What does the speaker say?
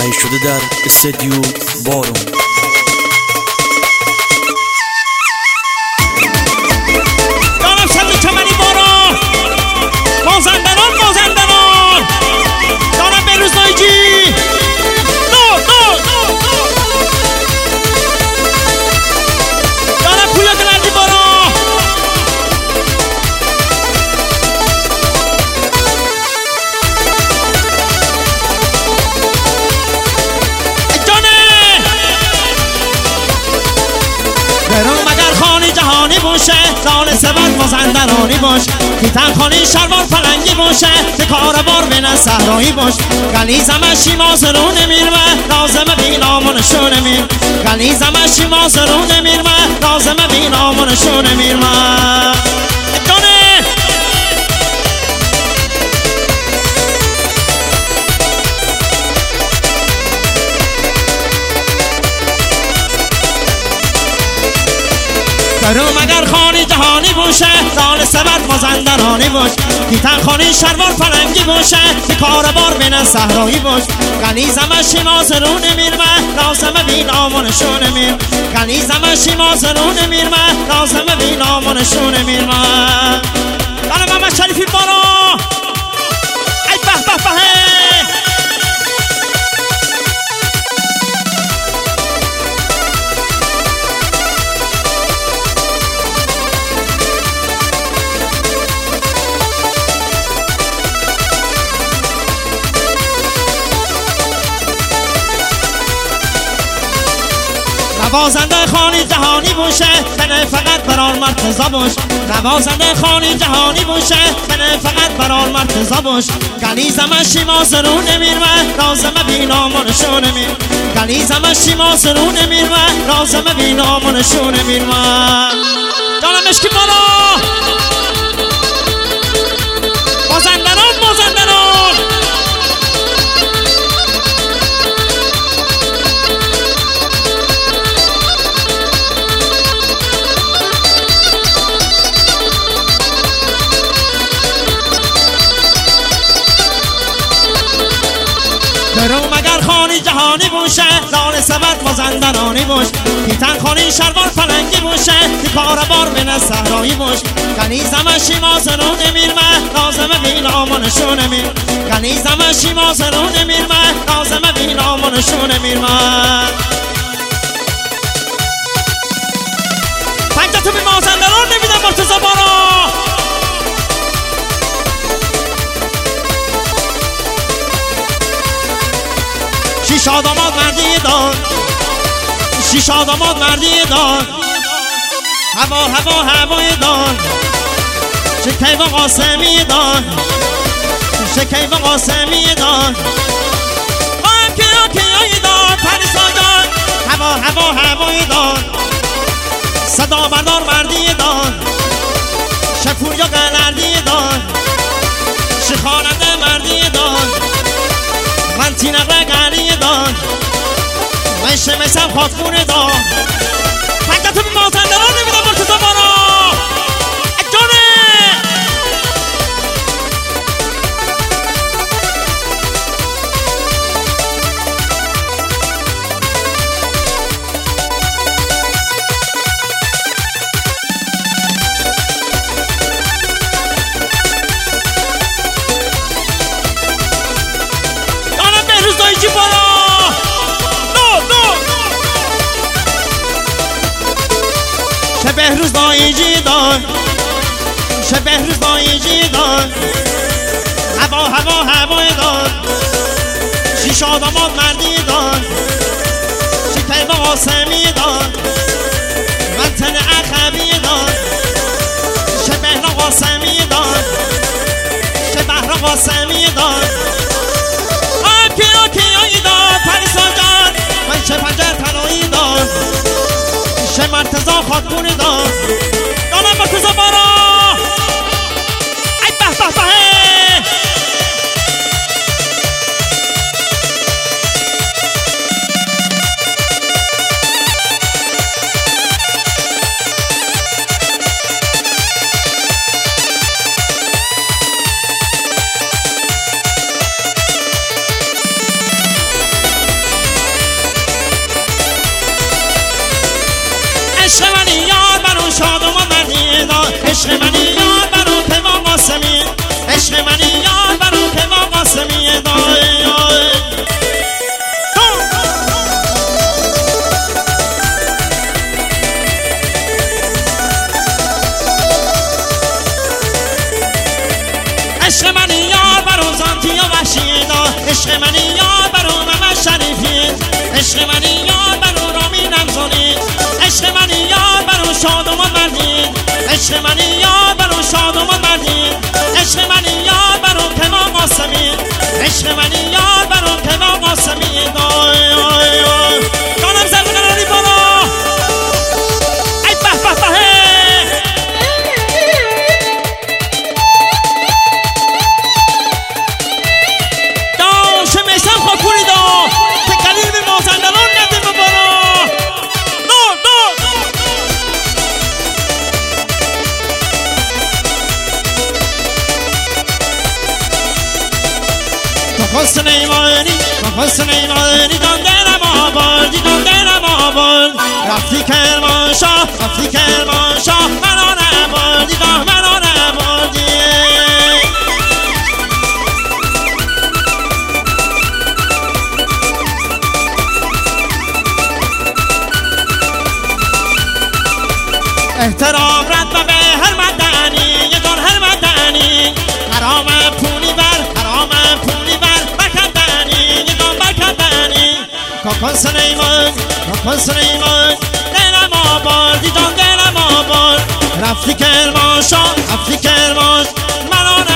تهیه شده در استودیو بارون. دارم شد چمنی بارون مازندران دارم بهروز نایجی دارم پویا دلندی بارون برام اگر خانی جهانی باشه سال سبت مازندرانی باش تیتن خانی شلوار پلنگی باشه که کار بار بین صحرایی باش گلیزم شیما زرون میرمه لازم بینامونشون میر گلیزم شیما زرون میرمه لازم بینامونشون میرمه برام اگر خانی جهانی باشه سال سبت مازندرانی باش تیتن خانی شلوار پلنگی باشه که کار بار بین صحرایی باش گلیزم شیما زرون میرمه لازم بینامونشون میر گلیزم شیما زرون میرمه لازم بینامونشون میرمه دارم محمد شریفی بارو ای به به به نوازنده خانی جهانی باشه تنه فقط بران مرتضی باش نوازنده خانی جهانی باشه تنه فقط بران مرتضی باش گلیزم شیما زرون میرمه لازم بینامونشون میر گلیزم شیما زرون میرمه لازم بینامونشون میرمه جانم اشکی بارو مازندران برام اگر خانی جهانی باشه سال سبت مازندرانی باش تیتن خانی شلوار پلنگی باشه که کار بار بین صحرایی باش گلیزم شیما زرون میرمه لازم بینامونشون میر گلیزم شیما زرون میرمه لازم بینامونشون میرمه پنجتو بی مازندران نمیدم مرتضی بارو شیشا داماد مردی دار شیشا داماد مردی دار هوای دار شکیب قاسمی دار شکیب قاسمی دار کیایی دار پریسا دار هوای دار صدا بردار مردی دار شکوریا قلردی دار شخاننده مردی دار من تینقه گری دار من شمسم خاتمونه دار پنجتو بی مازندران نمیدم مرتضی بارو نایجی بارو شه بهروز نایجی دار شه بهروز نایجی دار هوای دار شیشا داماد مردی دار شکیب قاسمی دار من تن اخبی دار شه بهرا قاسمی دار شه بهرا قاسمی دار کیایی دار پریسا جان من شه پنجر تنایی دار شه مرتضی خاتمونی دار دارم مرتضی بارو ای به به به عشق منی یار برو پیمان قاسمی دای عشق منی یار برو زانتی و وحشی دا عشق منی یار برو محمد شریفی عشق منی یار برو رامی نمزونی عشق منی یار برو شادمان مردین عشق منی یار برو شادمان مردین عشق منی یار برو پیمان قاسمی عشق منی یار برو پیمان قاسمی جانم زرد قراری برو ای به به به سلیمانی دان دلم آبادی دان دلم آباد رفتی کرمانشاه رفتی کرمانشاه منو نبردی گاه منو نبردی احترام رد به هر مدنی یگان هر مدنی حرام پونی بر حرام پونی بر کاکان سلیمان دلم آبادی جان دلم آباد رفتی کرمانشاه رفتی کرمانشاه منو